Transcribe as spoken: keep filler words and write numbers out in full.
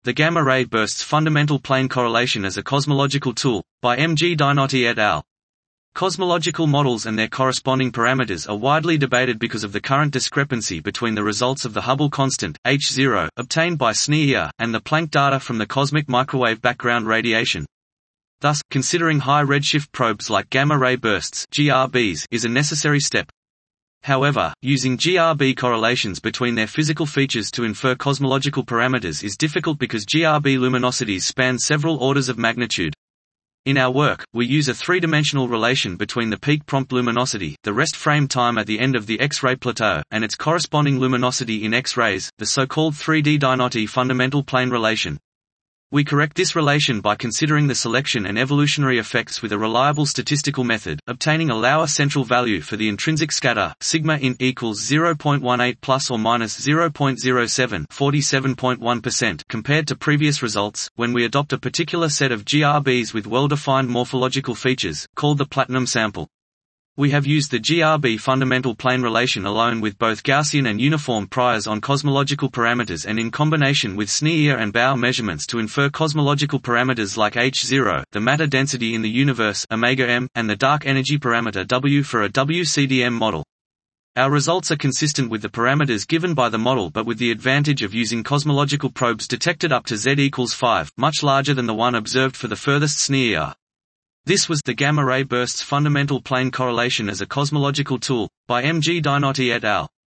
The Gamma-ray Bursts Fundamental Plane Correlation as a Cosmological Tool, by M G Dinotti et al. Cosmological models and their corresponding parameters are widely debated because of the current discrepancy between the results of the Hubble constant, H zero, obtained by S N E A, and the Planck data from the cosmic microwave background radiation. Thus, considering high redshift probes like gamma-ray bursts (G R Bs) is a necessary step. However, using G R B correlations between their physical features to infer cosmological parameters is difficult because G R B luminosities span several orders of magnitude. In our work, we use a three-dimensional relation between the peak prompt luminosity, the rest frame time at the end of the X-ray plateau, and its corresponding luminosity in X-rays, the so-called three D Dinotti fundamental plane relation. We correct this relation by considering the selection and evolutionary effects with a reliable statistical method, obtaining a lower central value for the intrinsic scatter, sigma int equals zero point one eight plus or minus zero point zero seven, forty-seven point one percent, compared to previous results, when we adopt a particular set of G R Bs with well-defined morphological features, called the platinum sample. We have used the G R B fundamental plane relation alone with both Gaussian and uniform priors on cosmological parameters and in combination with S N E A and Bow measurements to infer cosmological parameters like H zero, the matter density in the universe omega m, and the dark energy parameter W for a W C D M model. Our results are consistent with the parameters given by the model but with the advantage of using cosmological probes detected up to Z equals five, much larger than the one observed for the furthest S N E A. This was the Gamma-ray Bursts Fundamental Plane Correlation as a Cosmological Tool, by M G Dinotti et al.